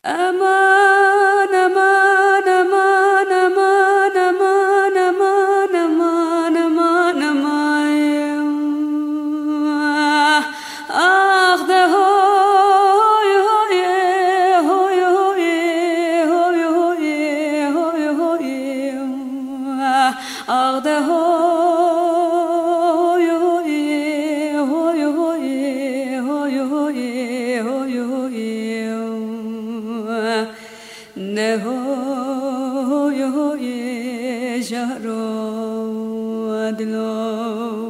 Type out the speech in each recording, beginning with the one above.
امان امان امان امان امان امان امان امان امان آخ ده هوی هوی هوی هوی هوی هوی هوی آخ ده هوی هوی هوی هوی هوی هوی هوی نه هوی هوی جهرو دلو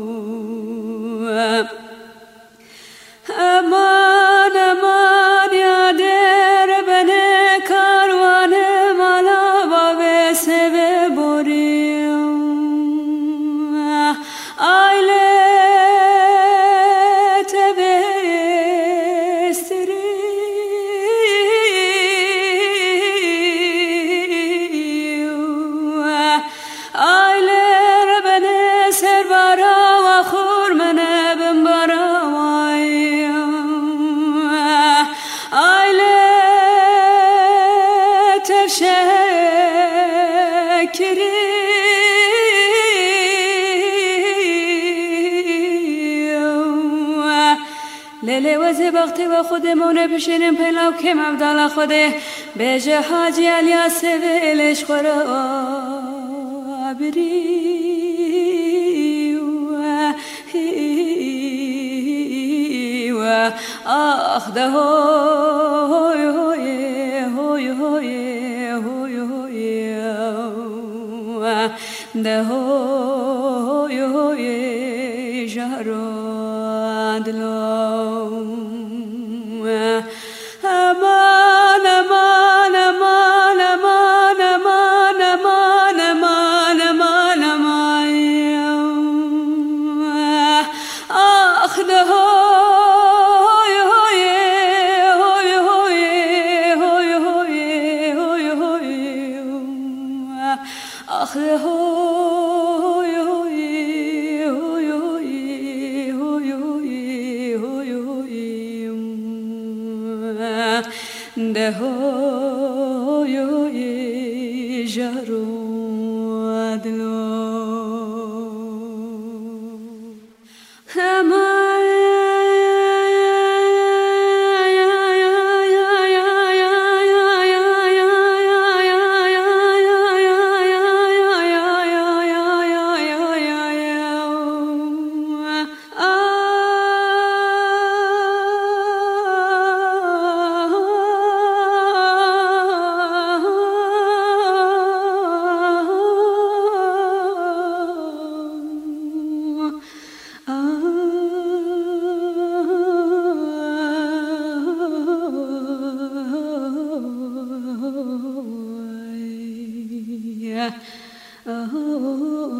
امان امان یادر بنه کاروان مالا باب سبه بریم آیله تبستری آیله بنه سربارا و خورمنه بمبارا لیلی وزی بختی و خودمونه بشینیم پیلاو که مبدال خوده بیجه حاجی علیا سویلش خورا بری و آخ ده هوی هوی هوی هوی هوی هوی ده هوی هوی جهرو دلو امان امان امان امان امان امان امان امان امان آخ ده هوی هوی هوی هوی هوی هوی هوی آخ ده هوی هوی هوی هوی هوی هوی ده هوی هوی جهرو دلو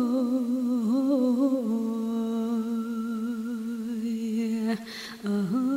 Oh